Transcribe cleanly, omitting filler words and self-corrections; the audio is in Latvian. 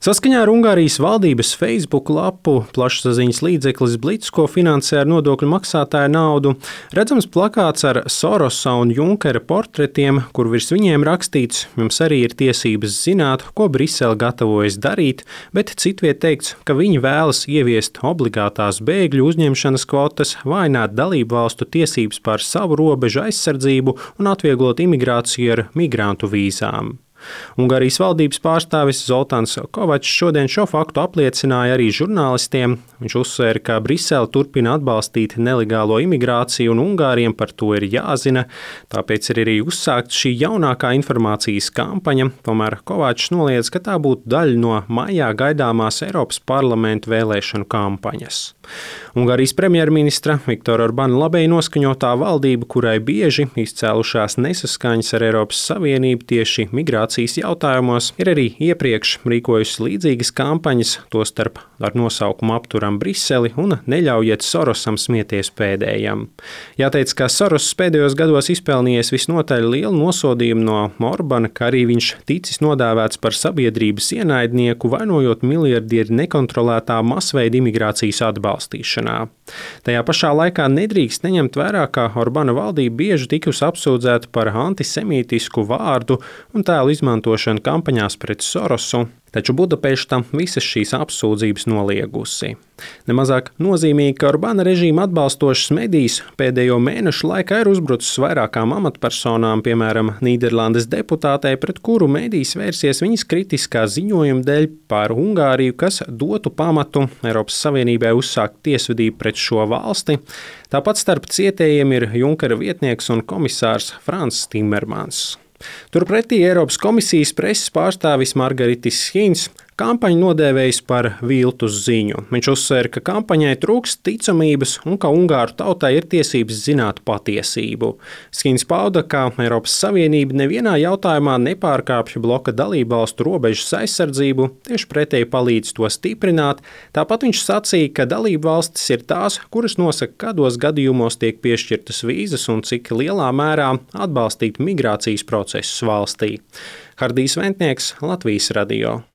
Saskaņā ar Ungārijas valdības Facebook lapu plašsaziņas līdzeklis Blitz, ko finansē ar nodokļu maksātāju naudu, redzams plakāts ar Sorosa un Junkera portretiem, kur virs viņiem rakstīts: "Jums arī ir tiesības zināt, ko Brisele gatavojas darīt", bet citviet teikts, ka viņi vēlas ieviest obligātās bēgļu uzņemšanas kvotas, vājināt dalību valstu tiesības pār savu robežu aizsardzību un atvieglot imigrāciju ar migrantu vīzām. Ungārijas valdības pārstāvis Zoltāns Kovačs šodien šo faktu apliecināja arī žurnālistiem. Viņš uzsvēra, ka Brisele turpina atbalstīt nelegālo imigrāciju un Ungāriem par to ir jāzina, tāpēc ir arī uzsākta šī jaunākā informācijas kampaņa. Tomēr Kovačs noliedz, ka tā būtu daļa no maijā gaidāmās Eiropas parlamenta vēlēšanu kampaņas. Ungārijas premjerministra Viktora Orbāna labēji noskaņotā valdība, kurai bieži izcēlušās nesaskaņas ar Eiropas Savienību tieši migrācijas jautājumos, ir arī iepriekš rīkojusi līdzīgas kampaņas, tostarp ar nosaukumu "Apturam Briseli" un "Neļaujiet Sorosam smieties pēdējam". Jāteic, ka Soros pēdējos gados izpelnījies visnotaļ lielu nosodījumu no Orbāna, ka arī viņš ticis nodēvēts par sabiedrības ienaidnieku, vainojot miljardieri nekontrolētā masveida imigrācijas atbalstīšanā. Tajā pašā laikā nedrīkst neņemt vērā, ka Orbāna valdība bieži tikusi apsūdzēta par antisemītisku vārdu un tēlu izmantošanu kampaņās pret Sorosu, taču Budapešta visas šīs apsūdzības noliegusi. Nemazāk nozīmīgi, ka Orbāna režīma atbalstošas medijas pēdējo mēnešu laikā ir uzbrucis vairākām amatpersonām, piemēram, Nīderlandes deputātei, pret kuru medijas vērsies viņas kritiskā ziņojuma dēļ par Ungāriju, kas dotu pamatu Eiropas Savienībai uzsākt tiesvedību pret šo valsti. Tāpat starp cietējiem ir Junkera vietnieks un komisārs Frans Timermans. Turpretī Eiropas komisijas preses pārstāvis Margaritis Hins kampaņu nodēvējis par viltus ziņu. Viņš uzsvēra, ka kampaņai trūkst ticamības un ka Ungāru tautai ir tiesības zināt patiesību. Hins pauda, ka Eiropas Savienība nevienā jautājumā nepārkāpj bloka dalībvalstu robežas aizsardzību, tieši pretēji palīdz to stiprināt. Tāpat viņš sacīja, ka dalībvalstis ir tās, kuras nosaka, kādos gadījumos tiek piešķirtas vīzas un cik lielā mērā atbalstīt migrācijas procesus valstī. Hardijs Ventnieks, Latvijas radio.